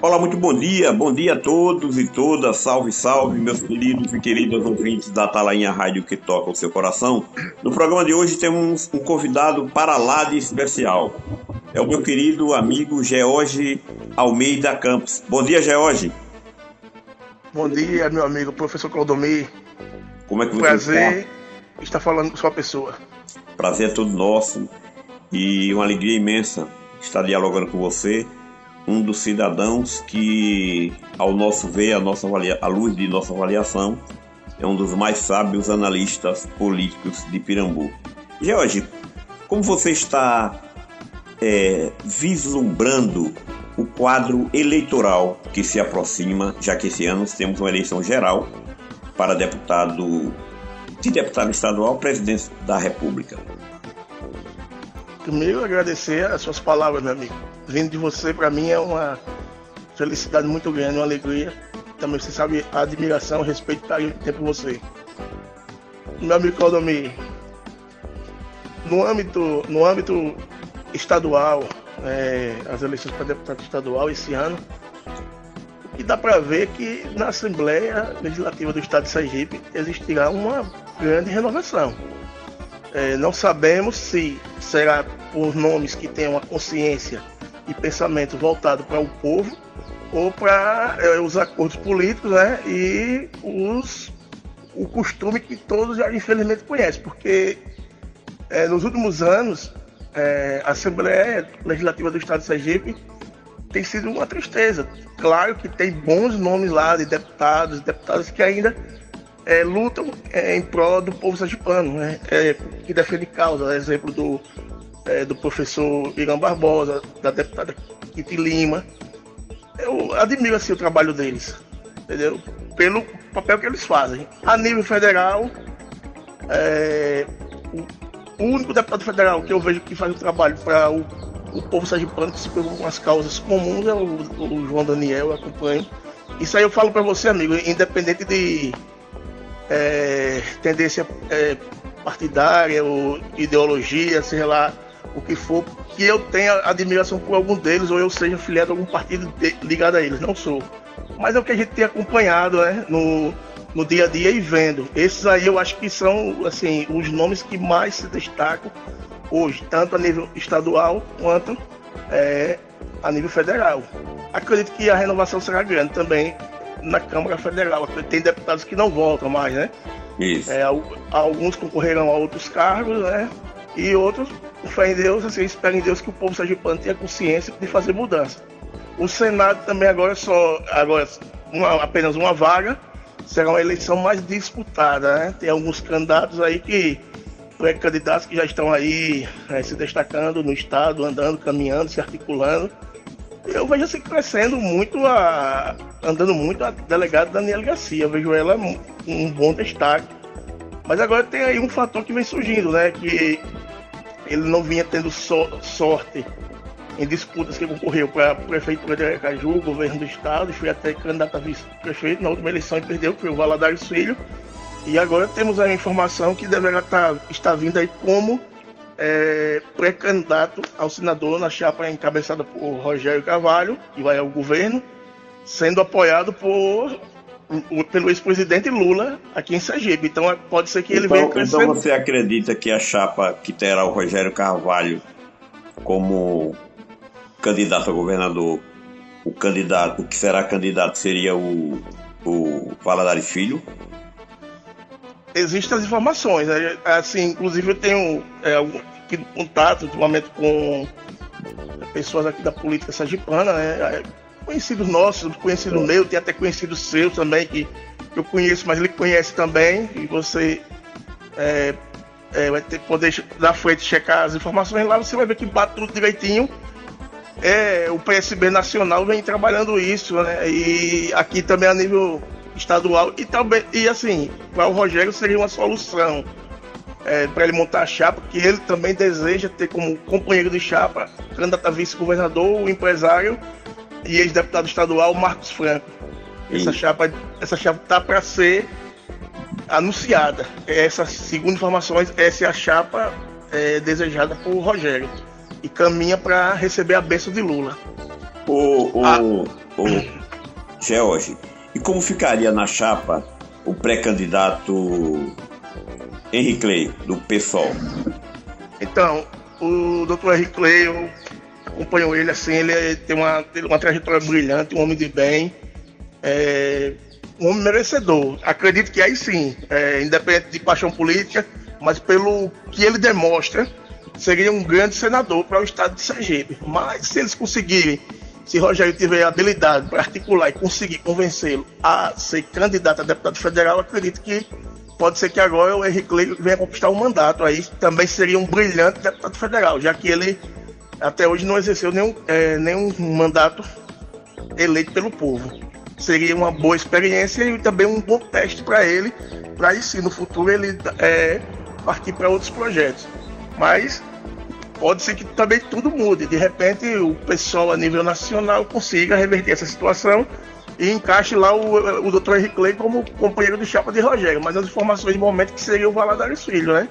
Olá, muito bom dia a todos e todas, salve, salve, meus queridos e queridas ouvintes da Atalainha Rádio que toca o seu coração. No programa de hoje temos um convidado para lá de especial, é o meu querido amigo George Almeida Campos. Bom dia, George. Bom dia, meu amigo, professor Claudomir. Como é que você Prazer estar falando com sua pessoa. Prazer é todo nosso e uma alegria imensa estar dialogando com você, um dos cidadãos que, ao nosso ver, à luz de nossa avaliação, é um dos mais sábios analistas políticos de Pirambu. George, como você está vislumbrando o quadro eleitoral que se aproxima, já que esse ano temos uma eleição geral para deputado estadual, presidente da República? Primeiro, agradecer as suas palavras, meu amigo. Vindo de você, para mim, é uma felicidade muito grande, uma alegria. Também você sabe a admiração, o respeito e carinho que tem por você. Meu amigo Claudomir, no âmbito estadual, as eleições para deputado estadual esse ano, e dá para ver que na Assembleia Legislativa do Estado de Sergipe existirá uma grande renovação. Não sabemos se será por nomes que tenham uma consciência e pensamento voltado para o povo ou para os acordos políticos, né, e o costume que todos já infelizmente conhecem, porque nos últimos anos a Assembleia Legislativa do Estado de Sergipe tem sido uma tristeza. Claro que tem bons nomes lá de deputadas que ainda lutam em prol do povo sergipano, né? Que defende causa. Exemplo do professor Irã Barbosa, da deputada Kitty Lima. Eu admiro assim, o trabalho deles, entendeu? Pelo papel que eles fazem. A nível federal, o único deputado federal que eu vejo que faz o trabalho para o povo sergipano, que se preocupa com as causas comuns, é o João Daniel. Eu acompanho. Isso aí eu falo para você, amigo, independente de tendência partidária ou ideologia, seja lá o que for, que eu tenha admiração por algum deles ou eu seja filiado a algum partido ligado a eles. Não sou. Mas é o que a gente tem acompanhado, né, no dia a dia e vendo. Esses aí eu acho que são assim, os nomes que mais se destacam hoje, tanto a nível estadual quanto a nível federal. Acredito que a renovação será grande também na Câmara Federal. Tem deputados que não voltam mais, né? Isso. Alguns concorrerão a outros cargos, né? E outros, com fé em Deus, assim, espero em Deus que o povo sergipano tenha consciência de fazer mudança. O Senado também agora apenas uma vaga, será uma eleição mais disputada, né? Tem alguns candidatos aí pré-candidatos que já estão aí se destacando no estado, andando, caminhando, se articulando. Eu vejo assim crescendo muito, andando muito a delegada Daniela Garcia. Eu vejo ela um bom destaque. Mas agora tem aí um fator que vem surgindo, né? Que ele não vinha tendo sorte em disputas que concorreu para a prefeitura de Aracaju, governo do estado, e foi até candidato a vice-prefeito na última eleição e perdeu, que foi o Valadares Filho. E agora temos a informação que deverá estar vindo aí como pré-candidato ao senador na chapa encabeçada por Rogério Carvalho, que vai ao governo, sendo apoiado pelo ex-presidente Lula aqui em Sergipe. Então pode ser que ele venha crescendo. Então você acredita que a chapa que terá o Rogério Carvalho como candidato a governador, o que será candidato seria o Valadares Filho? Existem as informações, né? Assim, inclusive eu tenho contato ultimamente com pessoas aqui da política sergipana, né? Conhecidos nossos, conhecido meu, tem até conhecido seu também, que eu conheço, mas ele conhece também, e você vai poder na frente checar as informações lá, você vai ver que bate tudo direitinho. O PSB nacional vem trabalhando isso, né? E aqui também a nível estadual, e assim, para o Rogério seria uma solução para ele montar a chapa, que ele também deseja ter como companheiro de chapa, candidato a vice-governador, o empresário e ex-deputado estadual Marcos Franco. Essa chapa está para ser anunciada. Segundo informações, essa é a chapa desejada por Rogério e caminha para receber a bênção de Lula. Ô, George, e como ficaria na chapa o pré-candidato Henry Clay, do PSOL? Então, o Dr. Henry Clay, eu acompanho ele assim, ele tem uma trajetória brilhante, um homem de bem, um homem merecedor. Acredito que aí sim, independente de paixão política, mas pelo que ele demonstra, seria um grande senador para o estado de Sergipe. Mas se eles conseguirem, se Rogério tiver habilidade para articular e conseguir convencê-lo a ser candidato a deputado federal, acredito que pode ser que agora o Henry Clay venha conquistar um mandato. Aí também seria um brilhante deputado federal, já que ele até hoje não exerceu nenhum mandato eleito pelo povo. Seria uma boa experiência e também um bom teste para ele, para aí sim, no futuro ele partir para outros projetos. Mas pode ser que também tudo mude. De repente o pessoal a nível nacional consiga reverter essa situação e encaixe lá o Dr. Henry Clay como companheiro de chapa de Rogério. Mas as informações de momento que seria o Valadares Filho, né?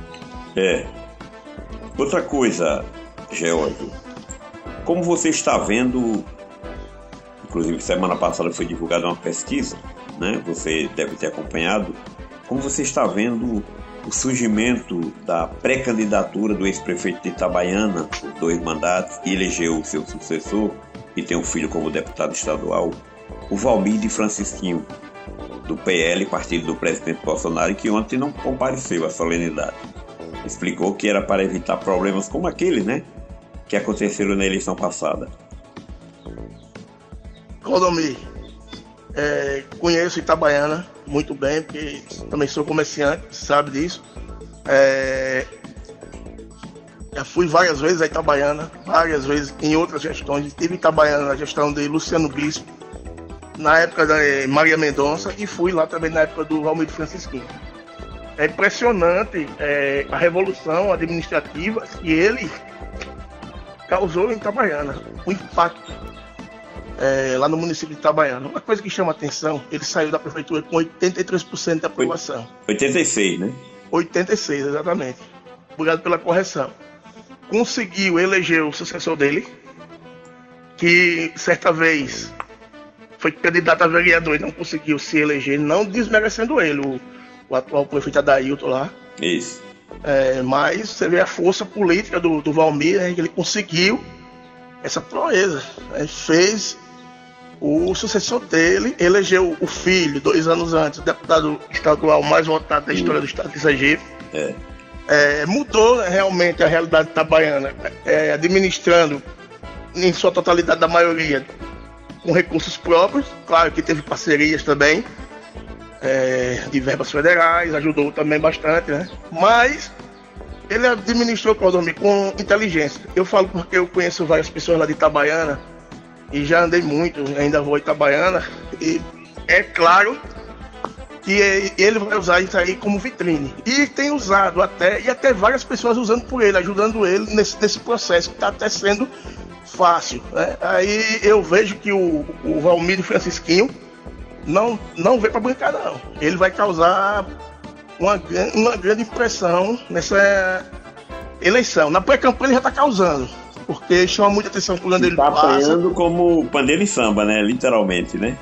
Outra coisa, George, como você está vendo, inclusive semana passada foi divulgada uma pesquisa, né? Você deve ter acompanhado. Como você está vendo o surgimento da pré-candidatura do ex-prefeito de Itabaiana, por 2 mandatos, e elegeu o seu sucessor, e tem um filho como deputado estadual, o Valmir de Francisquinho, do PL, partido do presidente Bolsonaro, que ontem não compareceu à solenidade. Explicou que era para evitar problemas como aquele, né, que aconteceram na eleição passada. Claudemir, conheço Itabaiana muito bem, porque também sou comerciante, sabe disso. Já fui várias vezes a Itabaiana, várias vezes em outras gestões. Estive em Itabaiana na gestão de Luciano Bispo, na época da Maria Mendonça, e fui lá também na época do Valmir Francisquinho. É impressionante a revolução administrativa que ele causou em Itabaiana, o impacto lá no município de Itabaiana. Uma coisa que chama atenção, ele saiu da prefeitura com 83% de aprovação. 86, né? 86, exatamente. Obrigado pela correção. Conseguiu eleger o sucessor dele, que certa vez foi candidato a vereador e não conseguiu se eleger, não desmerecendo ele, o atual prefeito Adailton lá. Isso. Mas você vê a força política do Valmir, né, que ele conseguiu essa proeza. Fez o sucessor dele, elegeu o filho, 2 anos antes, o deputado estadual mais votado da história do estado de Sergipe. Mudou realmente a realidade itabaiana, administrando em sua totalidade, da maioria, com recursos próprios. Claro que teve parcerias também, de verbas federais, ajudou também bastante, né? Mas ele administrou, Claudemir, com inteligência. Eu falo porque eu conheço várias pessoas lá de Itabaiana e já andei muito, ainda vou a Itabaiana, e é claro que ele vai usar isso aí como vitrine. E tem usado até várias pessoas usando por ele, ajudando ele nesse processo que está até sendo fácil, né? Aí eu vejo que o Valmir Francisquinho não veio para brincar, não. Ele vai causar uma grande impressão nessa eleição. Na pré-campanha ele já está causando, porque chama muita atenção por onde ele passa. Está apanhando como pandeiro e samba, né? Literalmente, né?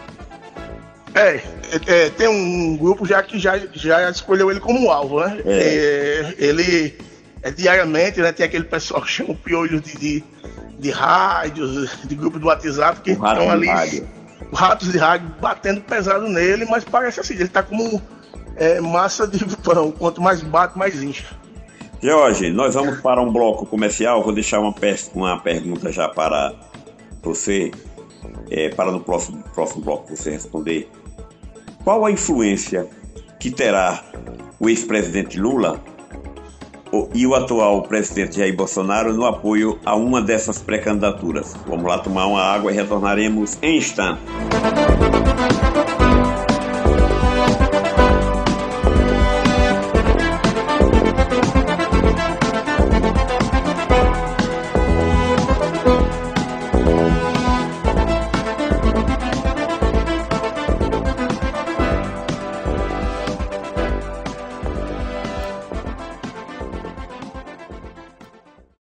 Tem um grupo que já escolheu ele como alvo, né? Ele diariamente, né, tem aquele pessoal que chama o piolho de rádios, de grupo do WhatsApp, que estão ali, os ratos de rádio batendo pesado nele, mas parece assim, ele tá como massa de pão, quanto mais bate, mais incha. George, nós vamos para um bloco comercial. Vou deixar uma pergunta já para você, para no próximo bloco você responder. Qual a influência que terá o ex-presidente Lula e o atual presidente Jair Bolsonaro no apoio a uma dessas pré-candidaturas? Vamos lá tomar uma água e retornaremos em instante.